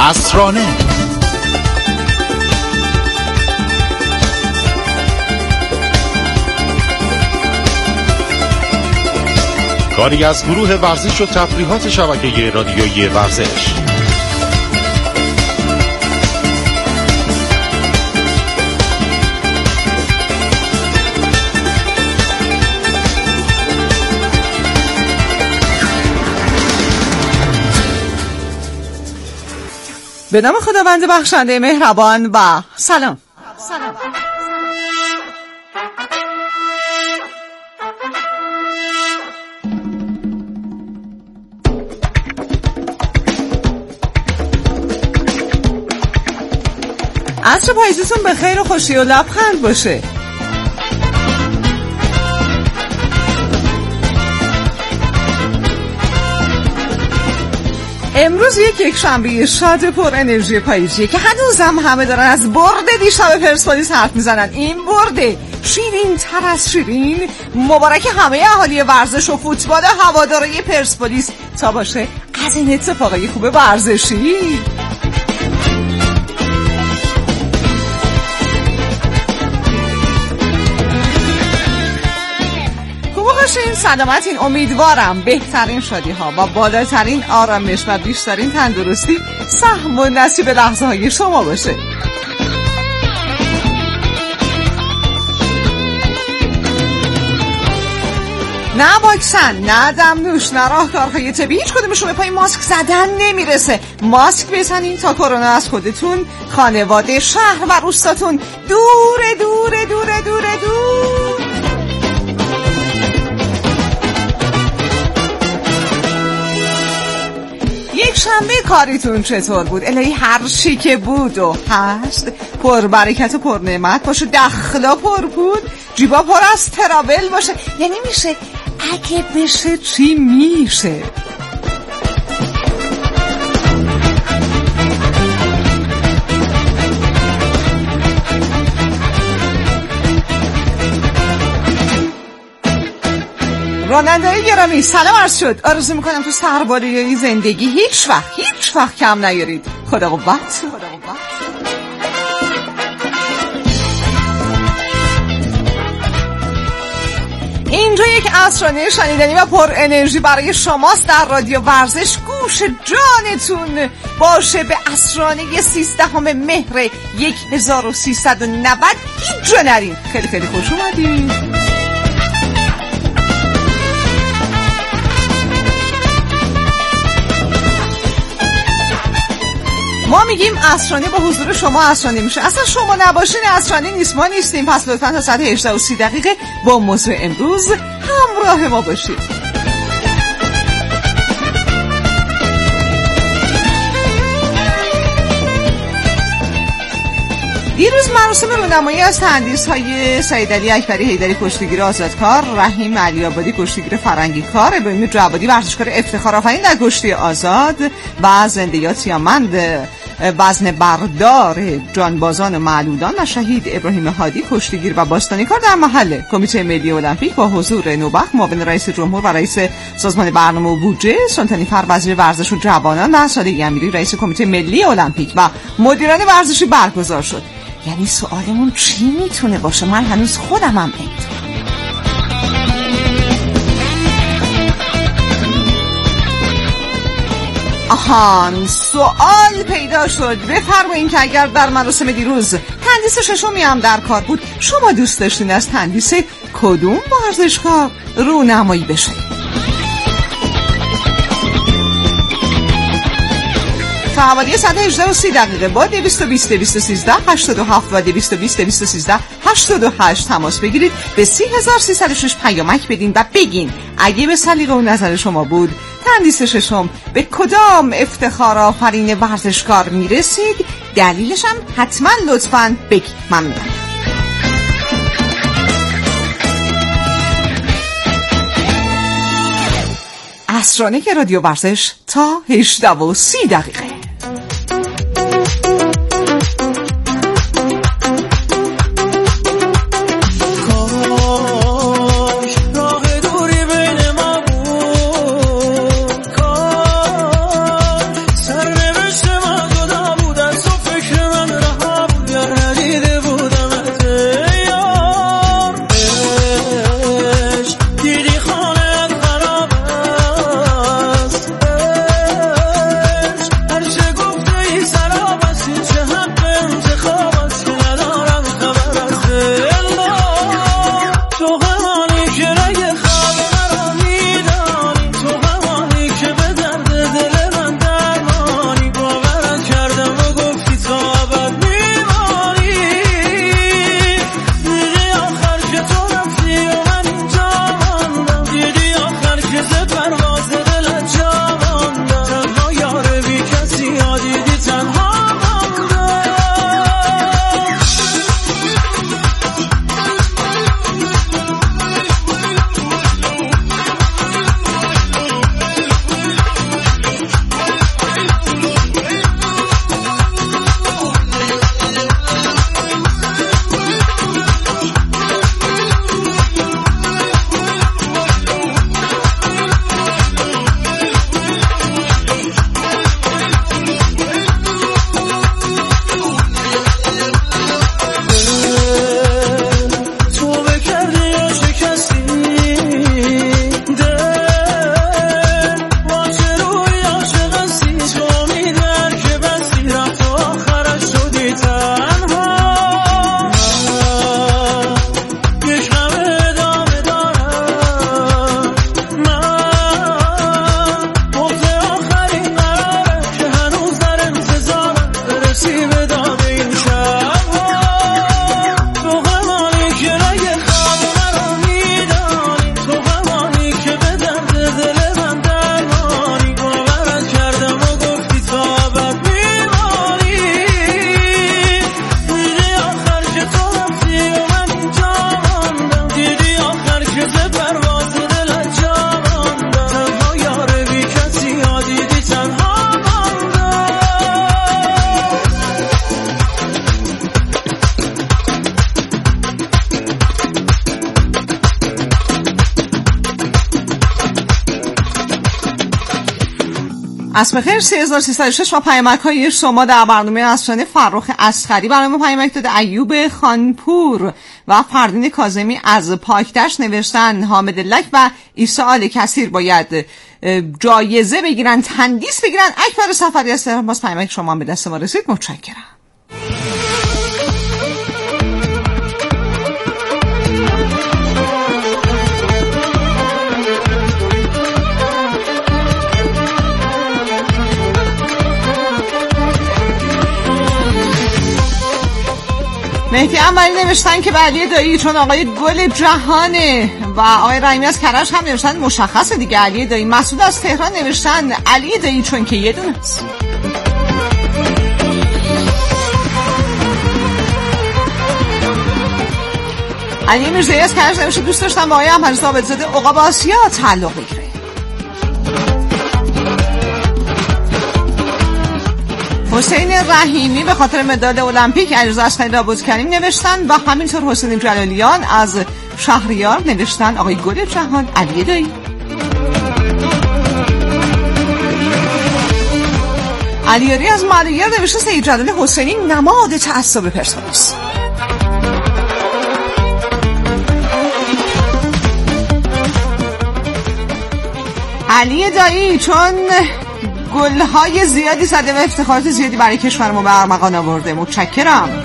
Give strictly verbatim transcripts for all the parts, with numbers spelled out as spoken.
عصرانه. کاری از گروه ورزش و تفریحات شبکه رادیویی ورزش. به نام خداوند بخشنده مهربان و سلام. سلام. عصر پاییزتون به خیر و خوشی و لبخند باشه. امروز یک یک شنبه شاد پر انرژی پاییزیه که هنوزم همه دارن از برد دیشب پرسپولیس حرف میزنن. این برده شیرین تر از شیرین، مبارک همه اهالی ورزش و فوتبال هواداری پرسپولیس تا باشه از این اتفاقی خوب ورزشی. این سلامتین، امیدوارم بهترین شادی ها با بالاترین آرامش و بیشترین تندرستی سهم و نصیب لحظه های شما باشه. نه واکسن، نه دمنوش، نه راهکارهای طبی، هیچ کدومشون به پای ماسک زدن نمیرسه. ماسک بزنین تا کرونا از خودتون، خانواده، شهر و روستاتون دوره دوره دوره دوره دور. یک شنبه کاریتون چطور بود؟ الهی هر چی که بود و هست پر برکت و پر نعمت باشه، دخلا پر پول، جیبا پر از ترابل باشه. یعنی میشه اگه بشه چی میشه؟ راننده‌های گرامی سلام عرض شد. آرزو میکنم تو سربالای زندگی هیچ وقت هیچ وقت کم نیارید. خدا قوت. خدا قوت. اینجا یک عصرانه شنیدنی و پر انرژی برای شماست در رادیو ورزش. گوش جانتون باشه به عصرانه سیزدهم مهر هزار و سیصد و نود. هیچ جا نرین. خیلی خیلی خوش اومدید. ما میگیم عصرانه با حضور شما عصرانه میشه. اصلا شما نباشین عصرانه نیست، ما نیستیم. پس لطفا تا ساعت هجده و سی دقیقه با موضوع امروز همراه ما باشید. دیروز مراسم رونمایی از تندیس‌های سید علی اکبری حیدری کشتیگیر آزادکار، رحیم علی آبادی کشتیگیر فرنگی کار، ابراهیم جوادی ورزشکار افتخار آفرین در کشتی آزاد و زنده یاد سیامند وزن بردار جانبازان و معلولان و شهید ابراهیم هادی کشتیگیر و باستانیکار در محل کمیته ملی المپیک با حضور نوبخت معاون رئیس جمهور و رئیس سازمان برنامه و بودجه، سلطانی فر وزیر ورزش و جوانان و صادقی امیری رئیس کمیته ملی المپیک و مدیران ورزشی برگزار شد. یعنی سوالمون چی میتونه باشه؟ من هنوز خودم هم نمیدونم. آهان سوال پیدا شد. بفرمایید که اگر در مراسم دیروز تندیس ششمی هم در کار بود، شما دوست داشتین از تندیس کدوم ورزشگاه رونمایی بشه؟ تا حوالی ساعت هجده و سی دقیقه با دویست و بیست دویست و سیزده هشتاد و هفت و دویست و بیست دویست و سیزده هشتاد و هشت تماس بگیرید. به سی هزار و سیصد و شش پیامک بدین و بگین اگه به سلیقه و نظر شما بود تندیس ششم به کدام افتخار آفرین ورزشکار میرسید. دلیلش هم حتما لطفاً بگید. ممنونم. عصرانه که رادیو ورزش تا هجده و سی دقیقه. سرنوشت من عصر بخیر. سه هزار و سیصد و شش با پیامک های شما در برنامه عصرانه فرخ اصغری برای ما پیامک داده. ایوب خانپور و فردین کاظمی از پاکدشت نوشتن حامد لک و عیسی آل کثیر باید جایزه بگیرن، تندیس بگیرن. اکبر سفری از تهران، باز پیامک شما به دست ما رسید، متشکرم. مهدی انوری نوشتن که علی دایی چون آقای گل جهانه و آقای رحیمی از کرج هم نوشتن مشخصه دیگه علی دایی. مسعود از تهران نوشتن علی دایی چون که یه دونه است. علی میرزایی از کرج نوشته دوست داشتم با آقای امپری ثابت‌زاده عقاب آسیا تعلق بگیره. حسین رحیمی به خاطر مدال المپیک علیرضا اصغری را بود کریم نوشتن و همینطور حسین جلالیان از شهریار نوشتن آقای گل جهان علی دایی. علیاری از مالیار نوشته سید جلال حسینی نماد تعصب پرسپولیس. علی دایی چون گل‌های زیادی زده و افتخارات زیادی برای کشور ما به ارمغان آورده، متشکرم.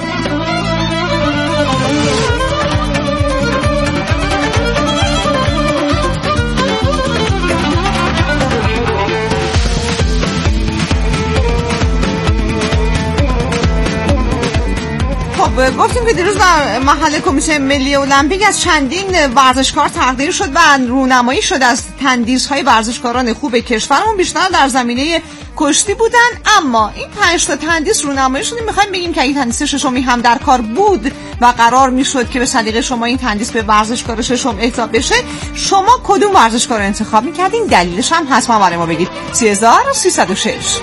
خب گفتیم که دیروز در محل کمیته ملی المپیک از چندین ورزشکار تقدیر شد و رونمایی شد از تندیس‌های ورزشکاران خوب کشورمون، بیشتر در زمینه کشتی بودن. اما این پنج تا تندیس رونمایی شد. می‌خوایم بگیم که این تندیس ششمی هم در کار بود و قرار می‌شد که به صدیق شما این تندیس به ورزشکار ششم اعطا بشه، شما کدوم ورزشکار رو انتخاب می‌کردین؟ دلیلش هم حتما برای ما بگید. سه هزار و سیصد و شش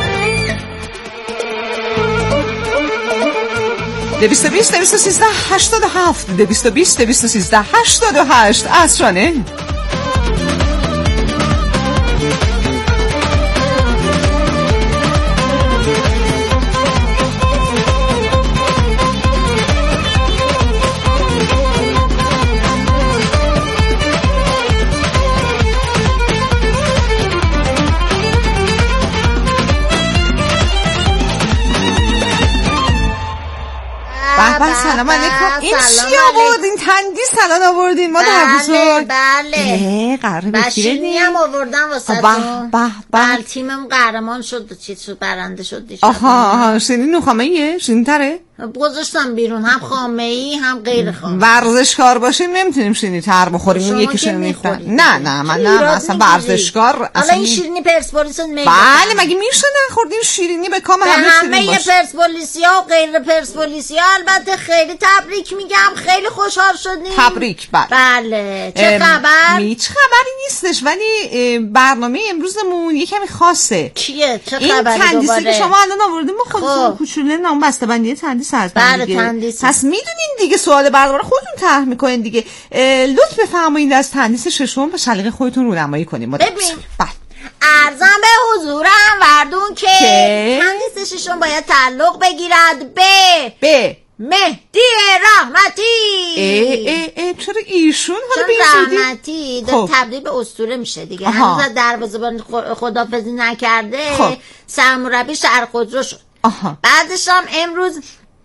دویست و بیست دویست و سیزده هشتاد و هفت دویست و بیست دویست و سیزده هشتاد و هشت عصرانه. سلام علیکم. این چی آوردین؟ تندیس الان آوردین؟ ما در بزرگ بله بله بشینی هم آوردن واسه تون. بله تیمم قهرمان شد، چی شد، برنده شد دیشب. آها آها شنین نخامه‌ایه؟ شنین تره؟ گذاشتم بیرون، هم خامه‌ای هم غیر خامه. ورزشکار باشیم نمیتونیم شیرینی تر بخوریم. اون یکی شیرینی میخورن. نه نه من نه اصلا ورزشکار. حالا این شیرینی پرسپولیس میگه بله مگه میشه نخوردین شیرینی به کام همه شیرینی باشه؟ همه پرسپولیسیا و غیر پرسپولیسیا البته خیلی تبریک میگم، خیلی خوشحال شدیم. تبریک. بله بله چه خبر؟ هیچ خبری نیستش ولی برنامه امروزمون یه کمی خاصه. چیه؟ چه خبره دوباره؟ این تندیسی که شما الان آوردین ما خودتون کوچولو نام بسته‌بندی تندیس هست. بله تندیس. پس میدونین دیگه سوال برنامه رو خودتون طرح میکنین دیگه. لطف بفرمایید از تندیس ششم به سلیقه خودتون رونمایی کنیم. ببین بله ارزم به حضورم وردون که, که تندیس ششم باید تعلق بگیرد به به مهدی رحمتی. ای ای ای چرا ایشون حالا به این رحمتی داره تبدیل به اسطوره میشه دیگه. هنوز دروازه‌بان خدافظی نکرده. خب. سرمربی شهر خودرو شد. آها. بعدش هم امروز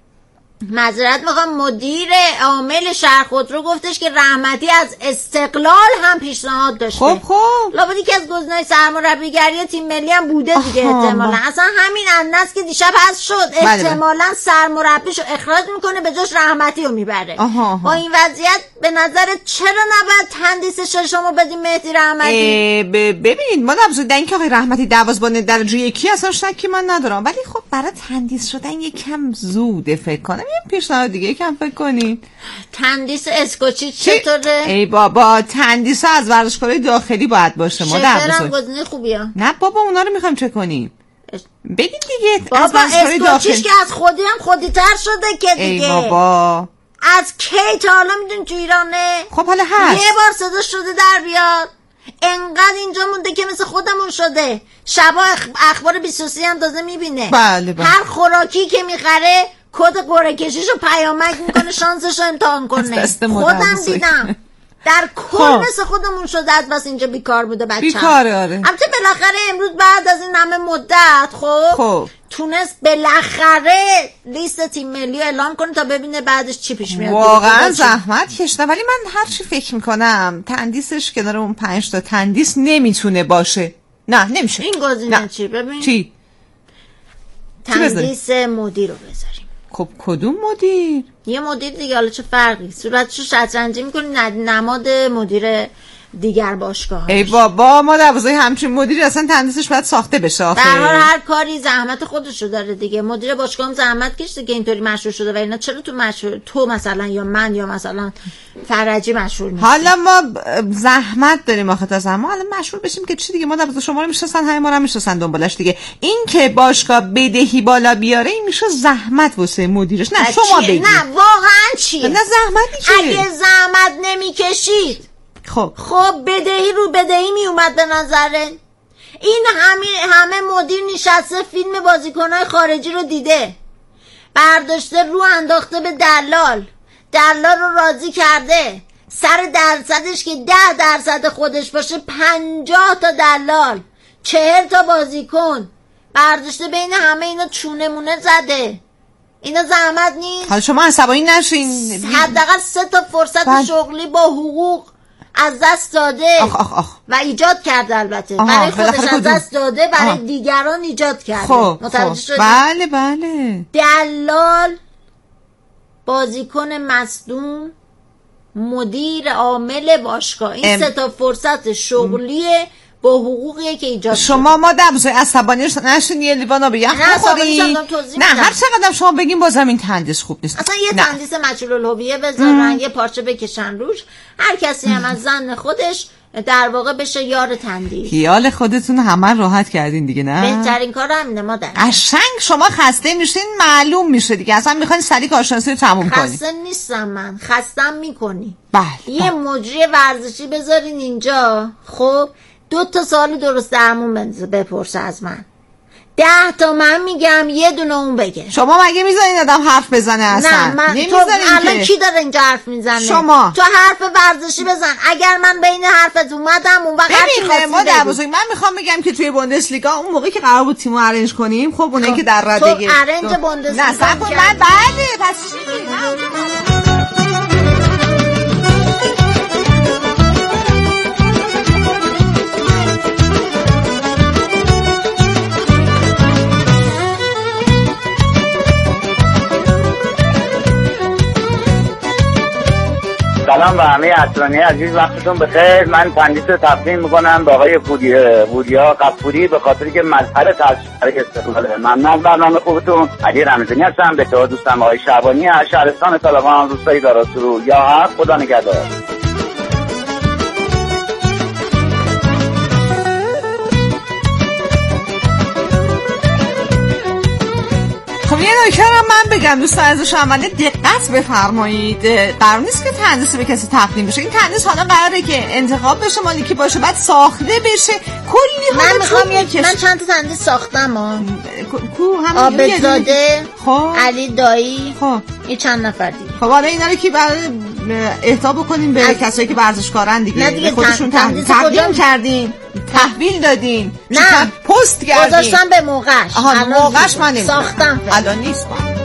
معذرت میخوام مدیر عامل شهر خودرو گفتش که رحمتی از استقلال هم پیشنهاد داشته. خب خب لابد که از گزینه‌های سرمربیگری تیم ملی هم بوده دیگه. احتمالاً اصلا همین انداز که دیشب هست شد احتمالاً سرمربیشو اخراج میکنه به جاش رحمتی رو میبره. با این وضعیت به نظر چرا نباید تندیس ششمو بدیم مهدی رحمتی؟ ببینید ما نبزودن این که آقای رحمتی دوازبان درجه یکی اصلا شکی من ندارم، ولی خب برای تندیس شدن یکم زوده فکر کنم. یه پیشنهاد دیگه کم فکر کنید. تندیس اسکوچی چطوره؟ ای بابا تندیس از ورزشکارای داخلی باید باشه. ما در بزرگ گزینه خوبیه. نه بابا اونا رو میخوایم چک کنیم. بگید دیگه بابا اسکوچیش که از خودی هم خودی تر شده که دیگه. ای بابا از کی تا حالا میدون تو ایرانه؟ خب حالا هست یه بار صدا شده در بیاد. انقدر اینجا مونده که مثل خودمون شده. شبا اخبار بیست و سه هم تازه میبینه. بله بله. هر خوراکی که میخره کد قرعه کشیشو پیامک میکنه شانسشو امتحان کنه. خودم دیدم در کل مثل خودمون شده. از بس اینجا بیکار بوده بچه‌م. بیکاره آره. البته بالاخره امروز بعد از این همه مدت خب, خب. تونست بالاخره لیست تیم ملی اعلام کنه تا ببینه بعدش چی پیش میاد. واقعا زحمت کشیده، ولی من هر چی فکر میکنم تندیسش کنار اون پنج تا تندیس نمیتونه باشه. نه نمیشه. این گزینه چی؟ ببین چی؟ تندیس مدیر رو بذاریم. خب کدوم مدیر؟ یه مدیر دیگه، حالا چه فرقی؟ صورتشو شطرنجی میکنی نماد مدیر دیگر باشگاه. ای بابا ما دوازه همچین مدیری اصلا تندیسش باید ساخته بشه آخه. در حال هر کاری زحمت خودشو داره دیگه. مدیر باشگاه هم زحمت کشیده که اینطوری مشهور شده و اینا. چرا تو مشهور تو مثلا یا من یا مثلا فرجی مشهور نیست؟ حالا ما زحمت داریم آخه تا زمان حالا مشهور بشیم که چی دیگه. ما دوازه شما رو میشناسن، همه ما رو میشناسن دنبالش دیگه. این که باشگاه بدهی بالا بیاره این میشه زحمت واسه مدیرش. نه شما بگید. نه واقعا چیه؟ نه زحمتی چیه؟ اگه زحمت نمیکشید خب خب بدهی رو بدهی می اومد به نظره. این همه همه مدیر نشسته فیلم بازیکن‌های خارجی رو دیده، برداشته رو انداخته به دلال، دلال رو راضی کرده، سر درصدش که ده درصد خودش باشه پنجاه تا دلال، چهل تا بازیکن برداشته بین همه اینا چونه مونه زده. اینا زحمت نیست؟ حالا شما عصبانی نشین. حداقل سه تا فرصت بند. شغلی با حقوق از دست داده. آخ آخ آخ. و ایجاد کرده البته. برای خودش از دست داده، برای آه. دیگران ایجاد کرده. خب متوجه شدی؟ بله بله. دلال، بازیکن مصدوم، مدیر عامل باشگاه، این ام... سه تا فرصت شغلیه با حقوقیه که ایجاد شما ما دبزای عصبانی نشین یه لیوان آب یخ بخوری. نه هر چقدر شما بگیم بازم این تندیس خوب نیست. اصلا یه تندیس مجهول الهویه بذارن، یه پارچه بکشن روش، هر کسی هم از زن خودش در واقع بشه یار تندیس. خیال خودتون همه راحت کردین دیگه. نه بهترین کار همینه مادر. قشنگ شما خسته میشین معلوم میشه دیگه، اصلا میخواین سری کارشناسی رو تموم کنین. خسته نیستم من، خستم میکنی. بله یه مجری ورزشی بذارین اینجا، خب دو تا سال درست درمون بپرسه از من، ده تا من میگم یه دونه اون بگه. شما مگه میذارین آدم حرف بزنه اصلا؟ نه من تو الان کی داره اینجا حرف میزنه؟ شما تو حرف ورزشی بزن. اگر من بین حرفت اومدم اون وقت چی خواستی ما در بزرگ من میخوام بگم که توی بوندسلیگا اون موقعی که قرار بود تیمو ارنج کنیم، خب اونایی که در ردگی تو ارنج بوندسلیگا نه صبر کن من بعده پس چی؟ سلام و همه عطرانی عزیز، وقتتون بخیر. من تندیس رو تقدیم میکنم به آقای بوریا قفوری به خاطری که مظهر تاثیر استقلاله. ممنون از برنامه خوبتون. علی رمضانی هستم، به تو دوستم آقای شعبانی از شهرستان طالبان، روستای داراسرو. یا حق، خدا نگهدار. خب یه نکته من بگم دوستان عزیز، عمله دقت بفرمایید. قرار نیست که تندیس به کسی تقدیم بشه. این تندیس حالا قراره که انتخاب بشه، مالکی باشه، بعد ساخته بشه. کلی من میخوام یک من چند تا تندیس ساختم ها. کو هم آبدزاده، خب علی دایی، خب این چند نفر دیگه. خب حالا اینا رو کی برای اهدا بکنیم به کسایی که ورزشکارن دیگه. دیگه خودشون تقدیم تقدیم کردین، تحویل دادین، نه پست کردین، گذاشتم به موقعش. آها موقعش من نمیدونم، ساختم الان نیست.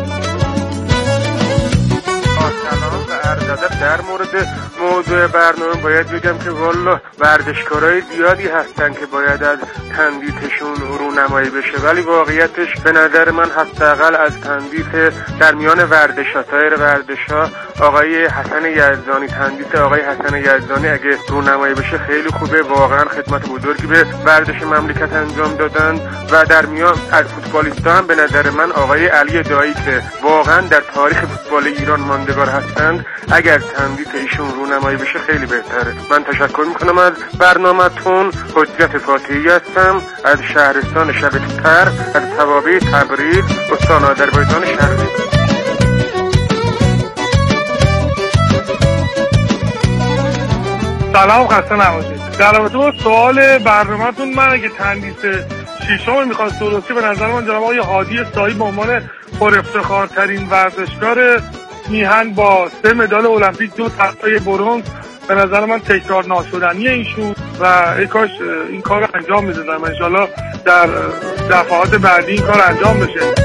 در مورد موضوع برنامه باید بگم که والا ورزشکارای زیادی هستن که باید از تندیسشون رونمایی بشه، ولی واقعیتش به نظر من حداقل از تندیس در میان ورزش‌ها، سایر ورزش‌ها، آقای حسن یزدانی، تندیس آقای حسن یزدانی اگه رونمایی بشه خیلی خوبه. واقعا خدمت بزرگی به ورزش مملکت انجام دادن. و در میان از فوتبالیست‌ها هم به نظر من آقای علی دایی که واقعا در تاریخ فوتبال ایران ماندگار هستند، اگر تندیس ایشون رونمایی بشه خیلی بهتره. من تشکر میکنم از برنامه‌تون. حجت فاتحی هستم از شهرستان شبکه‌تر، از توابع تبریز، استان آذربایجان شرقی. سلام، خسته نباشید. در رابطه با سوال برنامه‌تون، من اگه تندیس ششم میخواست درستی، به نظر من جناب آقای هادی سایی به عنوان پر افتخارترین ورزشکار میهن با سه مدال المپیک، دو تختای برنز، به نظر من تکرار ناشدنی ایشون و ای کاش این کار رو انجام میدادم. انشالله در دفعات بعدی این کار انجام بشه.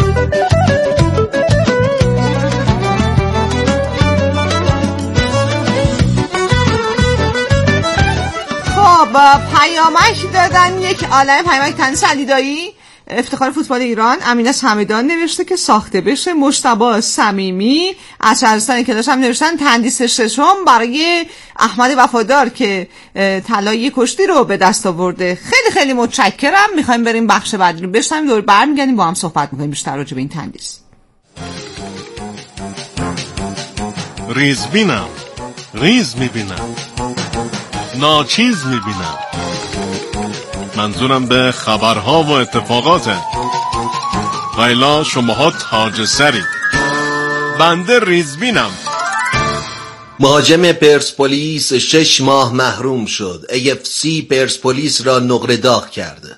خب پیامک دادن، یک عالم پیامک. تنیس علیدایی افتخار فوتبال ایران، امینه همدان نوشته که ساخته بشه. مجتبی صمیمی از شهرستان کلاش هم نوشتن تندیس ششم برای احمد وفادار که طلای کشتی رو به دست آورده. خیلی خیلی متشکرم. میخوایم بریم بخش بعدی رو بشنویم، دور برمیگردیم با هم صحبت میکنیم بیشتر راجع به این تندیس. ریز بینم، ریز میبینم، ناچیز میبینم. منظورم به خبرها و اتفاقاته. غیلا شماها تاج سری، بنده ریزبینم. مهاجم پرسپولیس شش ماه محروم شد. ای اف سی پرسپولیس را نقره داغ کرده.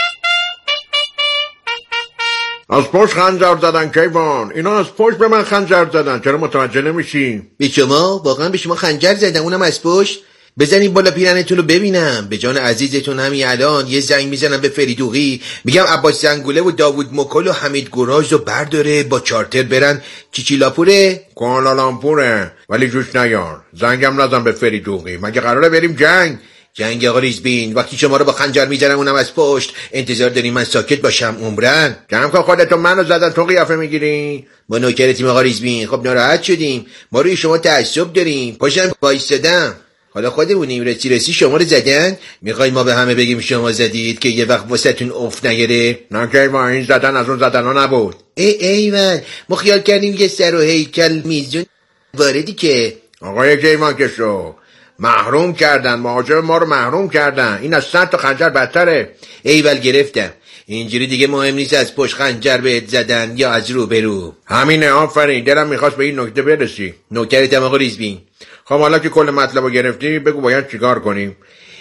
از پشت خنجر زدن کیوان، اینا از پشت به من خنجر زدن. چرا متوجه نمیشی؟ به شما؟ واقعا به شما خنجر زدن، اونم از پشت؟ بزنین بالا پیرنتون رو ببینم. به جان عزیزتون همین الان یه زنگ میزنم به فریدوقی، میگم عباس زنگوله و داوود مکل و حمید گراژ رو برداره با چارتر برن چیچیلاپوره، کوالالامپوره، ولی جوش نیار. زنگم نزن به فریدوقی، مگه قراره بریم جنگ؟ جنگ آقا ریزبین، وقتی شما رو با خنجر میزنم اونم از پشت، انتظار داریم من ساکت باشم عمرن؟ جمع کن خودتو، منو زدن تو قیافه میگیری؟ با نوکرتیم آقا ریزبین. خب ناراحت شدیم، ما روی شما تعصب داریم. پاشم وایسادم. حالا خودمونیم رسی رسی شما رو زدن، میخوای ما به همه بگیم شما زدید که یه وقت واسهتون افت نگیره؟ نه که ما این زدن از اون زدن ها نبود. ای ایوان، ما خیال کردیم یه سر و هیکل میزون واردی که. آقای کیوان که شو محروم کردن، مهاجم ما رو محروم کردن. این از صد تا خنجر بدتره. ایول گرفتم. اینجوری دیگه مهم نیست از پشت خنجر بهت زدن یا از رو به رو. همینه، آفرین. دلم میخواست به این نکته برسی. نوکرتم آقا ریزبین. خب حالا که کل مطلب رو گرفتی بگو باید چیکار کنیم.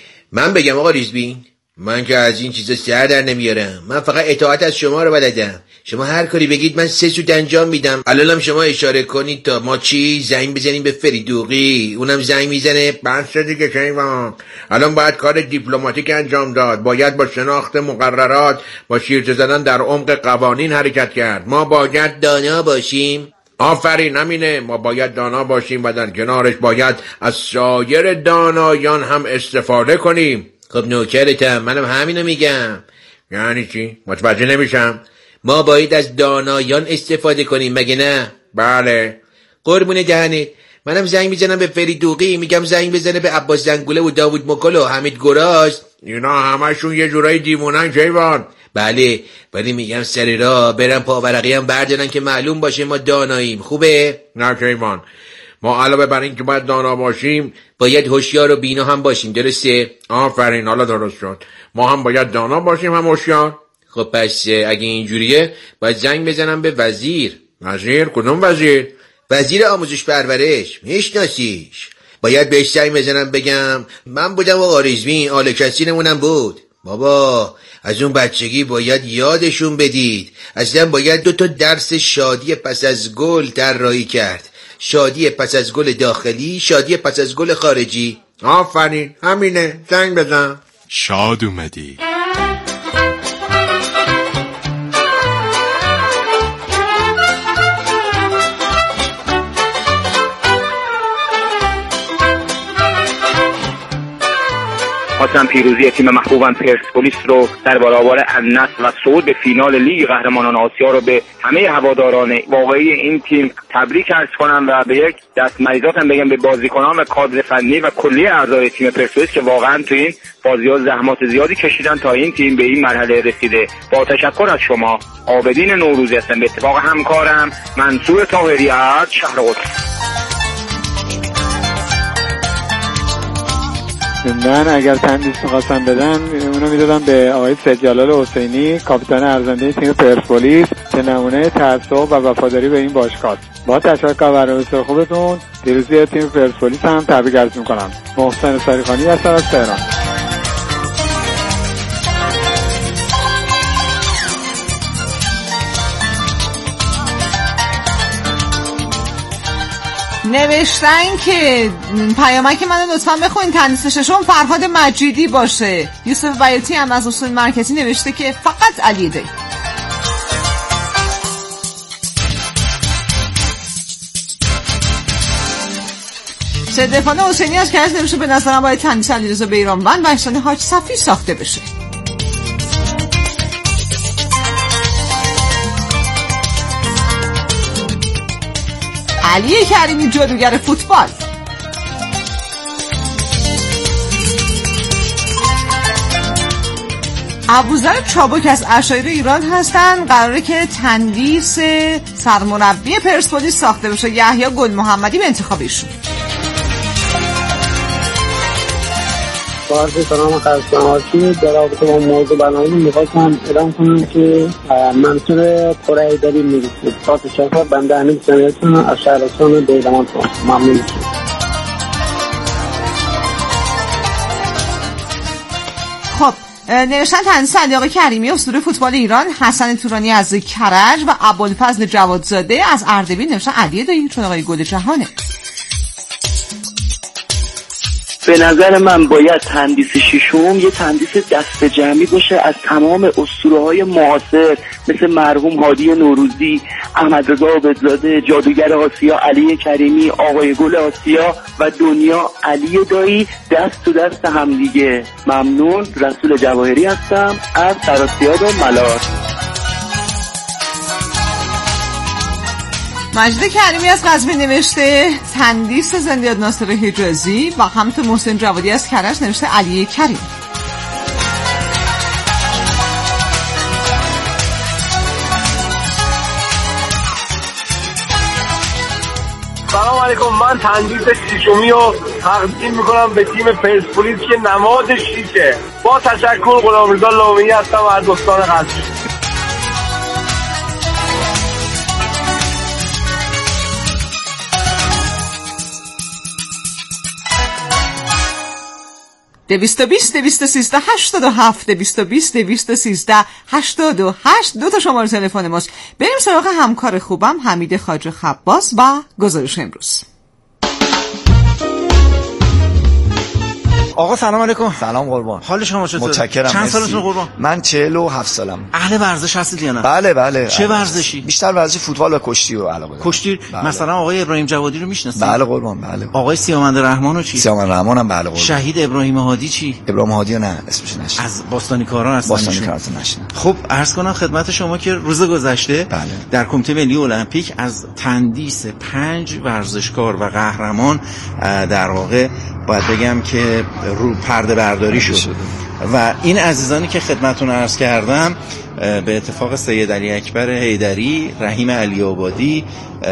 من بگم آقا ریزبین؟ من که از این چیزا سر در نمیارم. من فقط اطاعت از شما رو بلدم. شما هر کاری بگید من سه سوت انجام میدم. الانم شما اشاره کنید تا ما چی زنگ بزنیم به فریدوقی، اونم زنگ میزنه. بس دیگه کیوان، الان باید کار دیپلماتیک انجام داد. باید با شناخت مقررات، با شیرجه زدن در عمق قوانین حرکت کرد. ما باید دانا باشیم. آفرین، همینه. ما باید دانا باشیم و در کنارش باید از سایر دانایان هم استفاده کنیم. خب نوکرتم، منم همینو میگم. یعنی چی؟ متوجه نمیشم. ما باید از دانایان استفاده کنیم مگه نه؟ بله. قربون دهنت. منم زنگ میزنم به فریدوقی، میگم زنگ بزنه به عباس زنگوله و داوود مکل و حمید گراژ. اینا همشون یه جورایی دیوونن کیوان. بله، ولی میگم سر راه برن پاورقی هم بردارن که معلوم باشه ما داناییم. خوبه؟ نه کیوان، ما علاوه بر این که باید دانا باشیم باید هوشیار و بینا هم باشیم. درسته؟ آفرین، حالا درست شد. ما هم باید دانا باشیم هم هوشیار. خب پس اگه اینجوریه باید زنگ بزنم به وزیر. وزیر؟ کدوم وزیر؟ وزیر آموزش پرورش، میشناسیش؟ باید بهش زنگ بزنم بگم من بودم و آریزمین آل کسی نمونم بود. بابا از اون بچگی باید یادشون بدید. اصلا باید دو تا درس شادی پس از گل طراحی کرد. شادی پس از گل داخلی، شادی پس از گل خارجی. آفرین، همینه. زنگ بزن. شاد اومدی. خواستم پیروزی تیم محبوبم پرسپولیس رو در برابر النصر و صعود به فینال لیگ قهرمانان آسیا رو به همه هواداران واقعی این تیم تبریک عرض کنم و به یک دست مریضاتم بگم به بازیکنان و کادر فنی و کلی اعضای تیم پرسپولیس که واقعا تو این بازی‌ها زحمات زیادی کشیدن تا این تیم به این مرحله رسیده. با تشکر از شما. عابدین نوروزی هستم، به اتفاق همکارم منصور طاهری از شهر قدس. من اگر تندیس می‌خواستم بدم اونو میدادم به آقای سید جلال حسینی، کاپیتان ارزنده تیم پرسپولیس. که نمونه تعصب و وفاداری به این باشگاه. با تشکر برای بسیار خوبتون. پیروزی تیم پرسپولیس هم تبریک عرض می‌کنم. محسن ساریخانی هستم از تهران. نوشتن که پیامک منو لطفا بخونین. تندیس ششم فرهاد مجیدی باشه. یوسف بیاتی هم از اصول مرکزی نوشته که فقط علی دی. صدفان حسینی از کرج نوشته به نظرم باید تندیس علیرضا بیرانوند و احسان حاج صفی ساخته بشه. علی کریمی جادوگر فوتبال. ابوذر چابک از عشایر ایران هستن. قراره که تندیس سرمربی پرسپولیس ساخته بشه. یحیی گل محمدی به انتخاب ایشون. با عرض سلام خدمتتون. در رابطه با موضوع برنامه می‌خواستم اعلام کنم که منصور پرایدری می‌رسید. با تشکر بنده همین سنتون از شهرستان دیلمان ممنون می‌شم. خب نوشتن تندیس علی آقا کریمی اسطوره فوتبال ایران، حسن تورانی از کرج و ابوالفضل جوادزاده از اردبیل نوشتن علی دایی چون آقای گل جهانه. به نظر من باید تندیس ششم یه تندیس دست جمعی باشه از تمام اسطوره‌های معاصر مثل مرحوم هادی نوروزی، احمد رضا عابدزاده، جادوگر آسیا علی کریمی، آقای گل آسیا و دنیا علی دایی، دست تو دست همدیگه. ممنون. رسول جواهری هستم از سراسیاد و ملار. مجید کریمی از قزوین نوشته تندیس زندیات ناصر حجازی و همینطور محسن جوادی از کرج نوشته علی کریم. سلام علیکم. من تندیس ششمی رو تقدیم میکنم به تیم پرسپولیس که نماد شیشه. با تشکر غلامرضا لامعی هستم از استان قزوین. دویست و بیست دویست و سیزده هشتاد و هفت دویست و بیست دویست و سیزده هشتاد و هشت دو تا شماره تلفن ماست. بریم سراغ همکار خوبم حمید خواجه خباس و گزارش امروز. آقا سلام علیکم. سلام قربان. حال شما چطوره؟ متشکرم. چند سالتون قربان؟ من چهل و هفت سالم. اهل ورزش هستید یا نه؟ بله بله. چه ورزشی؟ بیشتر ورزش فوتبال و کشتی و علاقه دارم. کشتی؟ بله. مثلا آقای ابراهیم جوادی رو میشناسید؟ بله قربان بله. آقای سیامند رحمان رو چی؟ سیامند رحمان هم بله قربان. شهید ابراهیم هادی چی؟ ابراهیم هادی نه اسمش نشه. از باستانی کاران هستن. باستانی کاران نشه. خب عرض کنم خدمت شما که روز گذشته بله. در کمیته ملی المپیک از تندیس پنج ورزشکار و قهرمان در واقع باید بگم که رو پرده برداری شد و این عزیزانی که خدمتتون عرض کردم به اتفاق سید علی اکبر حیدری، رحیم علی آبادی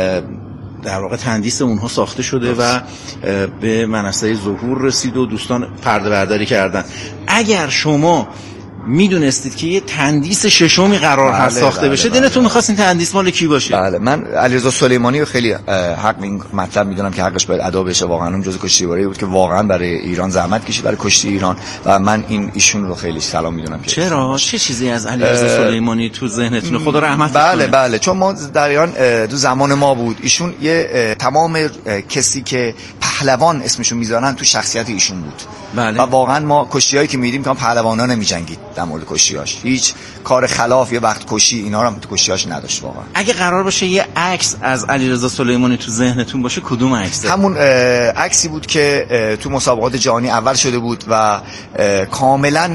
در واقع تندیس اونها ساخته شده و به منصه ظهور رسید و دوستان پرده برداری کردن. اگر شما میدونستید که یه تندیس ششمی قرار هست بله ساخته بله بشه بله دلتون بله. می‌خواست این تندیس مال کی باشه؟ بله من علیرضا سلیمانی رو خیلی حق این مطلب میدونم که حقش باید ادا بشه. واقعا اون جزء کشتیباری بود که واقعا برای ایران زحمت کشید، برای کشتی ایران و من این ایشون رو خیلی سلام میدونم. چرا چه چیزی از علیرضا سلیمانی تو ذهنتونه؟ خدا رحمتش کنه. بله بله چون ما در ایران تو زمان ما بود ایشون یه تمام کسی که پهلوان اسمشو میذارن تو شخصیت ایشون بود. بله. و واقعا ما کشتیایی که میدیم که پهلوانا نمیجنگید در مورد کشتیاش، هیچ کار خلاف یه وقت کشی اینا رو هم تو کشتیاش نداشت واقعا. اگه قرار باشه یه عکس از علیرضا سلیمانی تو ذهنتون باشه کدوم عکسه؟ همون عکسی بود که تو مسابقات جهانی اول شده بود و کاملا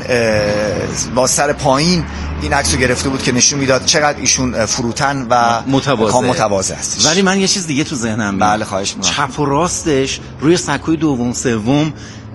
با سر پایین این عکس رو گرفته بود که نشون میداد چقدر ایشون فروتن و متواضع متواضع است. ولی من یه چیز دیگه تو ذهنم میاد. بله خواهش می‌کنم. چپ و راستش روی سکوی دوم سوم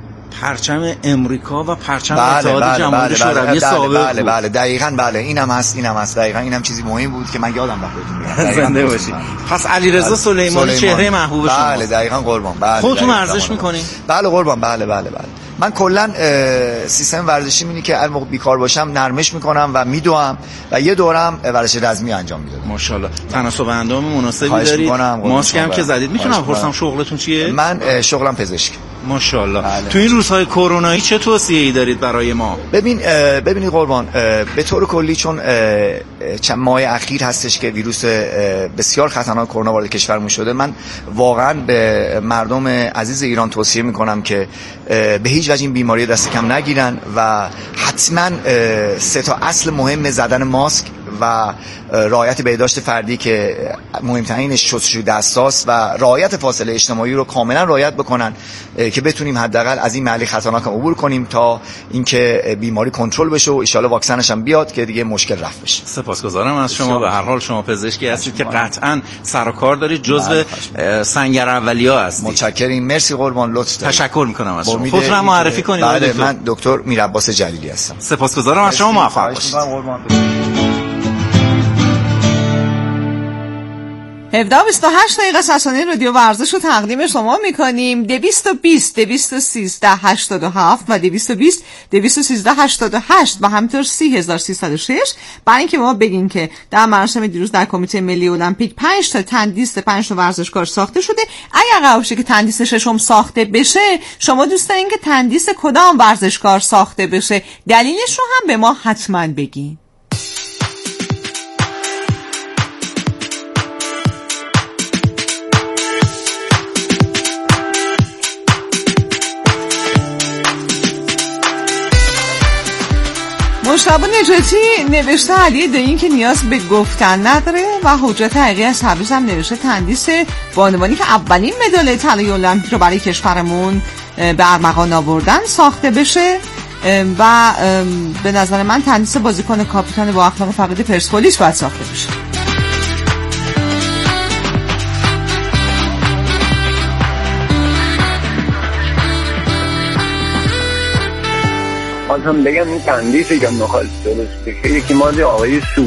پرچم امریکا و پرچم بله اتحاد بله جماهیر بله شوروی بله سابق بله بله دقیقاً بله اینم هست اینم هست دقیقاً اینم چیزی مهم بود که من یادم رفت. زنده باشی. پس علیرضا سلیمانی چهره محبوب شما. بله دقیقاً قربان. بله خودتون ورزش میکنین؟ بله قربان. بله بله بله من کلا سیستم ورزشی اینه که هر موقع بیکار باشم نرمش میکنم و میدوام و یه دورم ورزش رزمی انجام میدم. ماشاءالله. تناسب اندام مناسبی دارید. ماسک هم که زدید. میتونم بپرسم شغلتون چیه؟ من شغلم پزشک. ماشاءالله. تو این روزهای کرونایی چه توصیه‌ای دارید برای ما؟ ببین ببینید قربان، به طور کلی چون چند ماه اخیر هستش که ویروس بسیار خطرناک کرونا وارد کشورمون شده، من واقعا به مردم عزیز ایران توصیه میکنم که به هیچ وجه این بیماری دست کم نگیرن و حتما سه تا اصل مهم زدن ماسک و رعایت بهداشت فردی که مهمترینش شستشوی دستاست و رعایت فاصله اجتماعی رو کاملا رعایت بکنن که بتونیم حداقل از این مرحله خطرناک عبور کنیم تا اینکه بیماری کنترل بشه و ان شاءالله واکسنش هم بیاد که دیگه مشکل رفع بشه. سپاسگزارم از شما. به هر حال شما پزشکی هستید که قطعا سر و کار دارید، جزو سنگر اولیا هستید. متشکرم. مرسی قربان، لطف دارید. تشکر میکنم از شما. خودتون هم معرفی کنید. بله، من دکتر میرعباس جلیلی هستم. سپاسگزارم از شما. موفق باشید. هفده و بیست و هشت دقیقه ساسانی رادیو ورزش رو تقدیم شما میکنیم. دویست و بیست دویست و سیزده هشتاد و هفت و دویست و بیست دویست و سیزده هشتاد و هشت و همینطور سی هزار و سیصد و شش. برای اینکه ما بگیم که در مراسم دیروز در کمیته ملی المپیک پنج تا تندیس پنج تا ورزشکار ساخته شده. اگر قرار باشه که تندیس ششم ساخته بشه، شما دوست دارین که تندیس کدام ورزشکار ساخته بشه؟ دلیلش رو هم به ما حتما بگین. مجتبی نجاتی نوشته علی دایی که نیاز به گفتن نداره و حجت حقیقی از تبریز هم نوشته تندیس بانوانی که اولین مدال طلای المپیک رو برای کشورمون به ارمغان آوردن ساخته بشه و به نظر من تندیس بازیکن کاپیتان با اخلاق فقید پرسپولیس باید ساخته بشه. خواستم بگم این تندیسی که میخواد درست بشه یکی مازی آقای سو